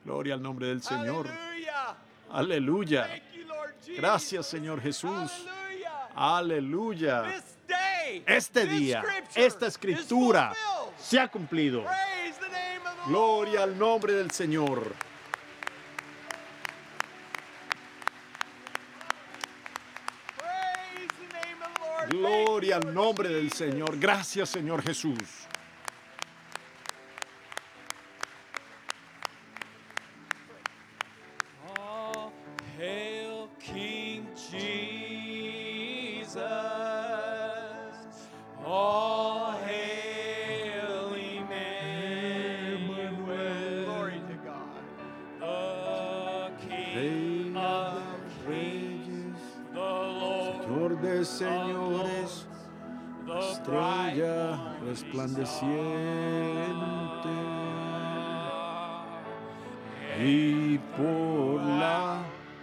Gloria al nombre del Señor. Hallelujah. Aleluya. Thank you, Lord Jesus. Gracias, Señor Jesús. Hallelujah. Aleluya. This day, Este this día, scripture esta escritura is fulfilled. se ha cumplido. Praise the name of the Gloria Lord. al nombre del Señor. Praise the name of the Lord. Gloria Thank al you, Lord nombre del Jesus. Señor. Gracias, Señor Jesús. All hail King Jesus. All hail Emmanuel. Glory to God. The Rey King de of reyes, the Lord. Señor de señores, The estrella bright resplandeciente. Y por la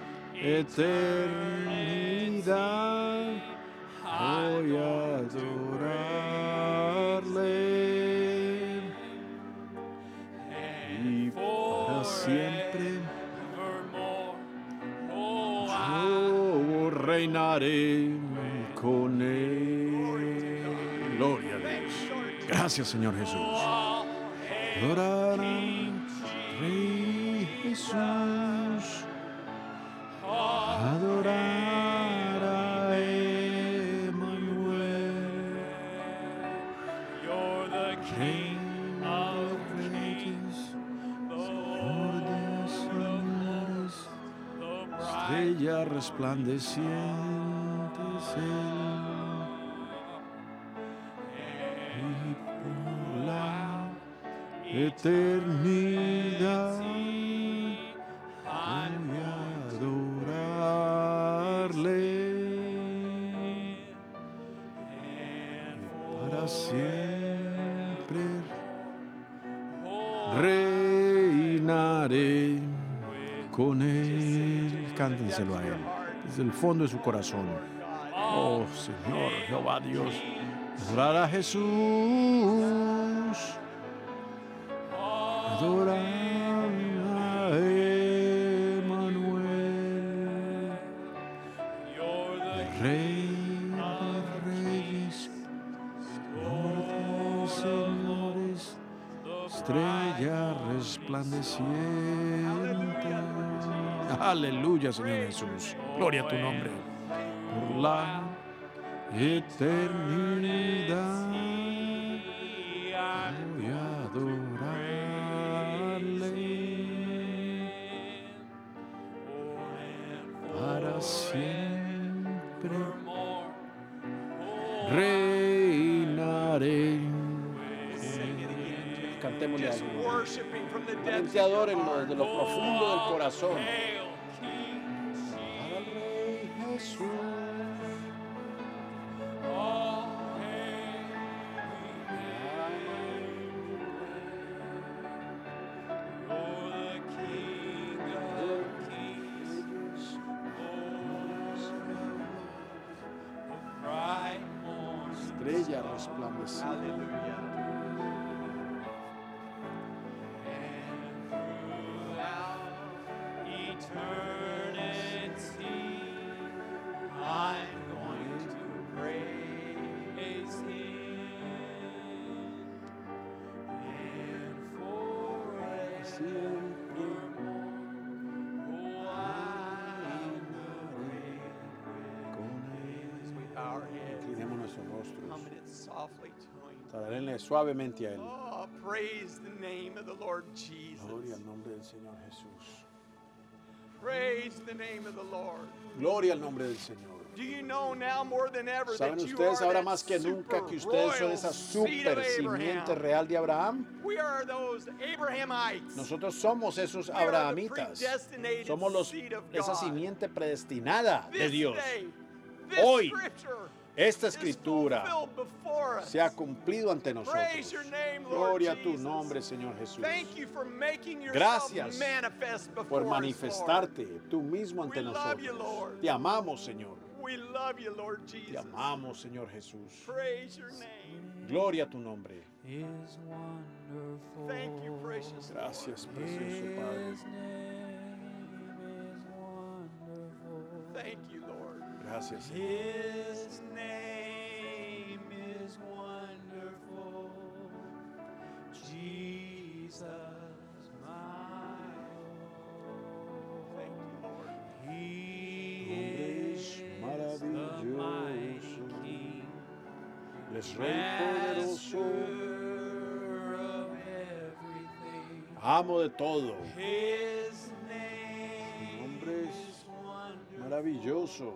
eternidad voy a adorarle. Y para siempre yo reinaré con él. Gloria a Dios. Gracias, Señor Jesús. Adorar Rey Jesús. Adorar a Emmanuel. You're the King of Reyes, Señor de señores, the estrella resplandeciente es Él. Y por la eternidad voy a adorarle. Para siempre reinaré con Él. Cántenselo a Él desde el fondo de su corazón. Oh Señor, Jehová Dios, adorar a Jesús, adorar a Emmanuel, Rey de reyes, Señor de señores, estrella resplandeciente. Aleluya, Señor Jesús. Gloria a tu nombre. Por la eternidad voy a adorarle. Para siempre reinaré. Cantémosle a just Dios. worshiping from the depths Realmente of your adórenlo heart. desde lo profundo del corazón. Hail, King Para el Rey Jesús. all hail You're the King of kings, the bright morning. Estrella resplandeciente. Hallelujah. And throughout eternity, I'm going to praise Him. And forevermore, oh, I As we bow our heads, Inclinemos nuestros rostros. humming it softly to Him. Traerle suavemente a Él. Oh, praise the name of the Lord Gloria Jesus. al nombre del Señor Jesús. Praise the name of the Lord. Gloria al nombre del Señor. Do you know now more than ever ¿Saben that you ustedes are ahora that más que nunca que super ustedes son royal esa seed of super simiente Abraham? real de Abraham? We are those Abrahamites. Nosotros somos esos We are the abrahamitas. predestinated Somos seed of esa God. simiente predestinada de This Dios. day, this Hoy, scripture esta is escritura fulfilled before us. se ha cumplido ante Praise nosotros. your name, Lord Gloria a tu Jesus. nombre, Señor Jesús. Thank you for making yourself Gracias manifest before por us, manifestarte tú mismo ante We love you, nosotros. Lord. Te amamos, Señor. Lord. We love you, Lord Te Jesus. amamos, Señor Jesús. Praise your name. Gloria a tu nombre. is wonderful. Thank you, precious Gracias, Lord. precioso Padre. His name is wonderful. Thank you, Lord. Gracias, Señor. His name is wonderful. Jesus, my Lord. Thank you, Lord. He Nombre es is the maravilloso. mighty King, Él es Rey poderoso, Master of everything. amo de todo. His Su name nombre es is wonderful. maravilloso.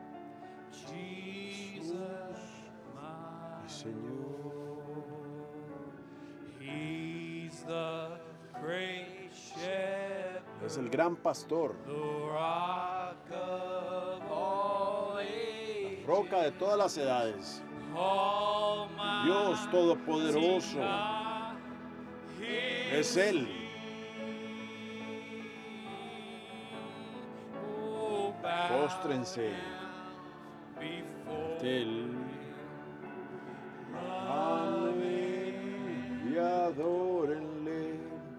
Jesus, my Mi Señor. He's the great shepherd, Es el gran pastor, the rock of all ages, roca de todas las edades. Almighty Dios todopoderoso. God, Es Él. Oh, bow Póstrense before ante Él. Amen. Y adórenle.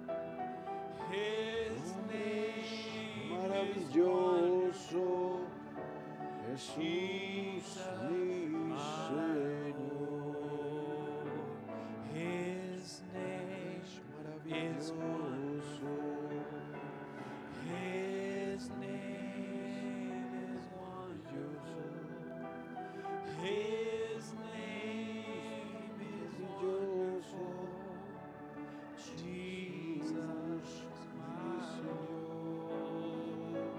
His name Maravilloso. Jesús, mi Señor. His name is Maravilloso. His name is wonderful. His name is wonderful. Jesus, my Lord.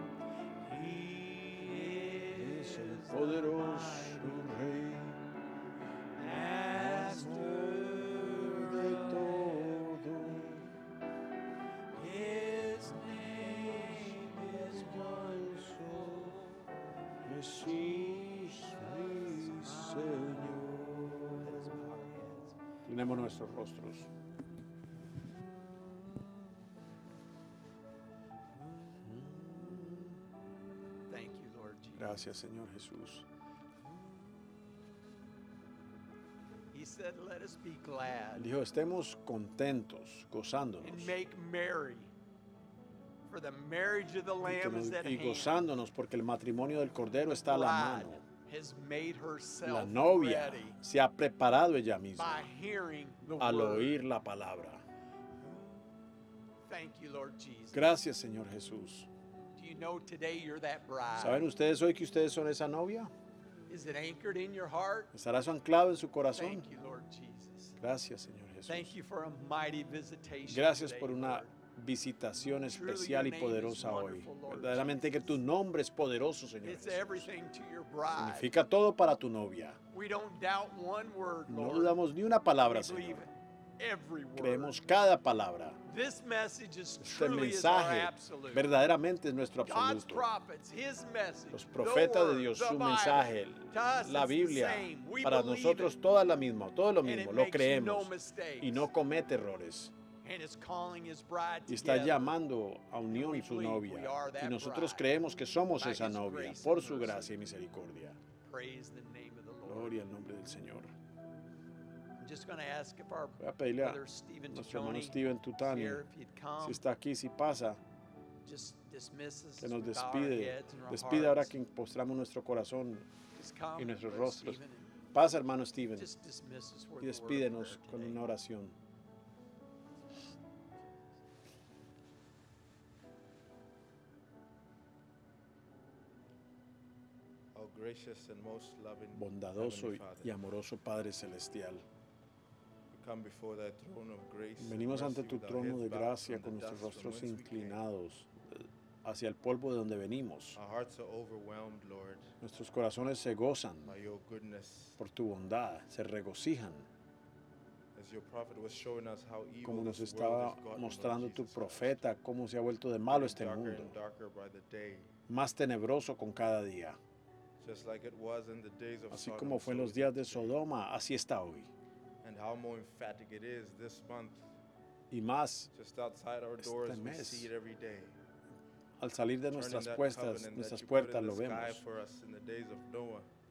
He Es is el the poderoso Rey. Master De of todo. His name is wonderful. Jesús, mi Señor. Tenemos nuestros rostros. Thank you, Lord Jesus. Gracias, Señor Jesús. He said, let us be glad Él dijo, estemos contentos, gozándonos. and make merry, for the marriage of the Lamb is at Y hand. gozándonos porque el matrimonio del Cordero está a la Bride mano. has made herself La novia ready se ha preparado ella misma by hearing the al word. oír la palabra. Thank you, Lord Jesus. Gracias, Señor Jesús. Do you know today you're that bride? ¿Saben ustedes hoy que ustedes son esa novia? Is it anchored in your heart? ¿Estará eso anclado en su corazón? Thank you, Lord Jesus. Gracias, Señor Thank Jesús. you for a mighty visitation Gracias today, por una Lord. visitación Truly, especial y your name is poderosa hoy. wonderful, Lord Verdaderamente que Jesus. tu nombre es poderoso, Señor It's Jesús. everything to your bride. Significa todo para tu novia. We don't doubt one word, No Lord. dudamos ni una palabra, We believe Señor. every word. Creemos cada palabra. This message is Este truly is our mensaje absolute. verdaderamente es nuestro God's absoluto. prophets, His message, Los the profetas de word, Dios, the su Bible, mensaje, to us la it's the Biblia, same. We para believe nosotros it, toda la misma, todo lo and mismo, it lo makes no creemos mistakes. y no comete errores. And is calling His bride Y está together llamando a unión we su believe novia. we are that Y nosotros bride creemos que somos by esa His novia grace por and su mercy. gracia y misericordia. Praise the name of the Lord. Gloria al nombre del Señor. I'm just going to ask if our Voy a pedirle a brother Stephen nuestro hermano Tutoni Steven is Tutani, here, if he'd come, si está aquí, si pasa, just dismiss us que as nos we bow our despide. heads and our Despide ahora hearts. que postramos nuestro corazón Just come, y nuestros Brother rostros. Stephen, and Pasa, hermano Steven, just dismiss us with y a word of despídenos prayer con today. una oración. Oh, gracious and most loving Bondadoso Heavenly Father, y amoroso Padre Celestial. we come before thy throne of grace and Venimos ante mercy tu with our trono heads de bowed gracia from con the nuestros dust from rostros whence we came. inclinados hacia el polvo de donde venimos. Our hearts are overwhelmed, Lord, Nuestros corazones se gozan by your goodness. por tu bondad, se regocijan, As your prophet was showing us how evil como nos this estaba world has gotten, mostrando Lord tu Jesus profeta, cómo se ha vuelto de Christ, malo getting este darker mundo, and darker by the day, más tenebroso con cada día. just like it was in the days of Así Sodom, como fue en so los is días it de today. Sodoma, así está hoy. And how more emphatic it is this month. Y más, Just outside our Este doors, we mes, see it every day. al salir de Turning nuestras that puertas, covenant nuestras that you put in puertas the lo sky vemos. for us in the days of Noah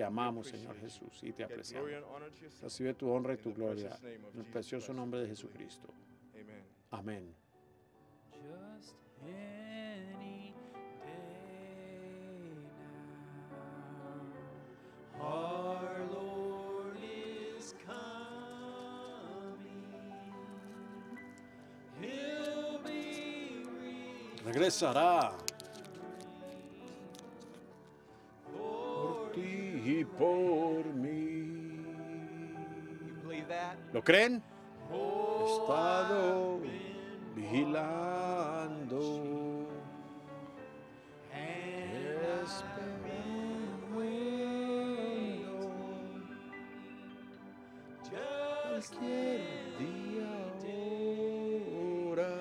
Te amamos, Señor Jesús, y te Get apreciamos. glory and honor to yourself. Recibe tu honra y In tu the gloria precious name of en el Jesus precioso Christ, nombre de we pray. Jesucristo. Amen. Amén. Just any day now, our Lord is coming. He'll be Regresará for por ti y por mí. You believe that? ¿Lo creen? He estado vigilando, esperando cualquier día, hora,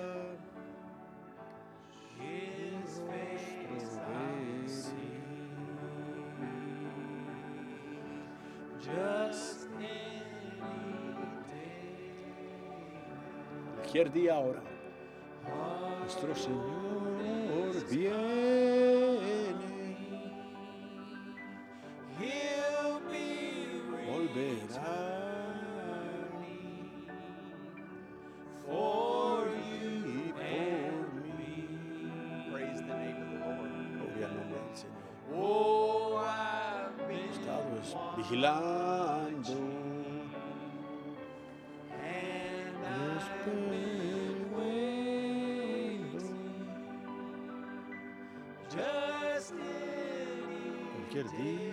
His face I see. Just any day. cualquier día, hora, nuestro Señor viene. He'll be Volverá for y por mí. Praise the name of the Lord. Gloria al nombre del Señor. Oh, I've He been estado vigilando, and I've esperando. just any Cualquier día.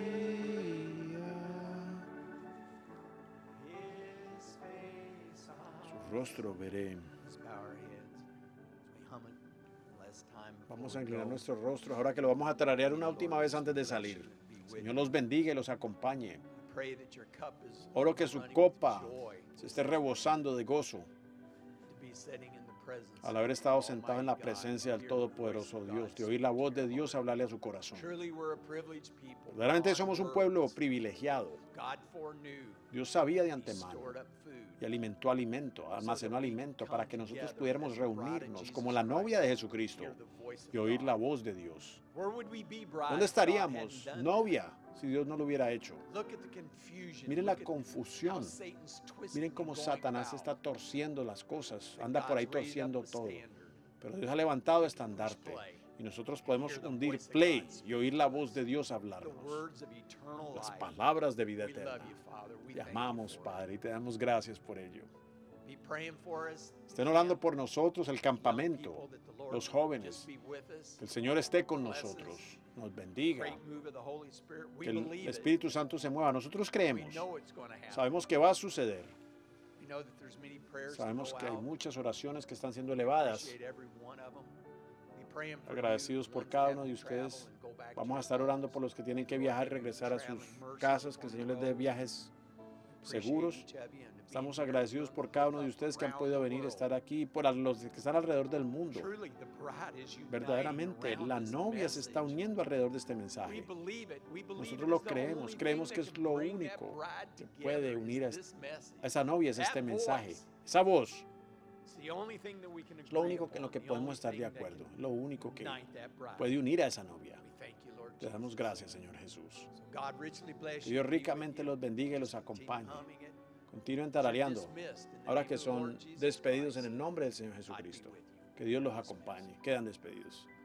His face Su rostro veré. Let's bow our heads as we hum it. Last time before Vamos a we inclinar go. nuestros rostros ahora que lo vamos a tararear una última vez antes de salir. Señor los bendiga y los acompañe. Pray that your cup is Oro que su running copa with joy se esté rebosando de gozo to be sitting in the presence al haber of estado the sentado en la Almighty God, presencia del to hear the voice Todopoderoso of Dios, God de oír la speak voz to de your Dios heart. hablarle a su corazón. Truly we're a privileged people. Verdaderamente beyond somos un pueblo words. privilegiado. God foreknew. Dios sabía de He antemano stored up food. y alimentó alimento, almacenó alimento para que nosotros pudiéramos reunirnos como la novia de Jesucristo Hear the voice of y oír God. la voz de Dios. Where would we be, bride, ¿Dónde if God estaríamos, hadn't done novia, si Dios no lo hubiera hecho? that? Look at the confusion. Miren la Look at confusión. how Satan's twisting Miren and cómo going Satanás foul. está torciendo las cosas, But anda por ahí God's raised up torciendo the todo. standard. Pero Dios ha levantado estandarte y nosotros podemos hundir play y oír la voz de Dios The hablarnos. words of eternal Las life. palabras de vida We love eterna. you, Father. We Te thank you amamos, for it. Padre, y te damos gracias por ello. Be praying for us. Estén orando por nosotros, el Young campamento, people, that the Lord los would jóvenes. just be with us. Que el Señor esté con Bless us. nosotros, nos bendiga, Great move of the Holy Spirit. We que el believe it. Espíritu Santo se mueva. Nosotros We creemos, know it's going to happen. sabemos que va a suceder, We know that there's many prayers that sabemos go que hay out. muchas oraciones que están siendo elevadas. Appreciate every one of them. Be praying for Agradecidos you, por ones cada that uno de have to travel ustedes. and go back to Vamos a your estar orando homes. por los que tienen que viajar y regresar a sus casas, que el Señor les dé viajes Appreciate seguros. each of you and to be Estamos here agradecidos por cada uno de ustedes que han podido venir a estar aquí, por los que están alrededor del mundo. Truly, the bride is uniting Verdaderamente, around la this novia se está message. uniendo alrededor de este We mensaje. believe it. We believe Nosotros it lo is the creemos, only creemos thing que that es can lo bring that único bride que together puede is unir a this message. a esa novia, es That este mensaje. voice. Esa voz It's the only thing that we can es lo agree único en lo que upon, the only podemos estar de thing that acuerdo, can lo único que unite that bride. puede unir a esa novia. We thank you, Lord Te damos Jesus. gracias, Señor Jesús. So God richly bless Que you, Dios be with ricamente you. los bendiga y los Just continue acompañe. humming it. Continúen You're tarareando, dismissed in the ahora name que of the Lord son Jesus despedidos en Christ. el nombre del Señor God be Jesucristo. with you. Que Dios los acompañe. Quedan despedidos.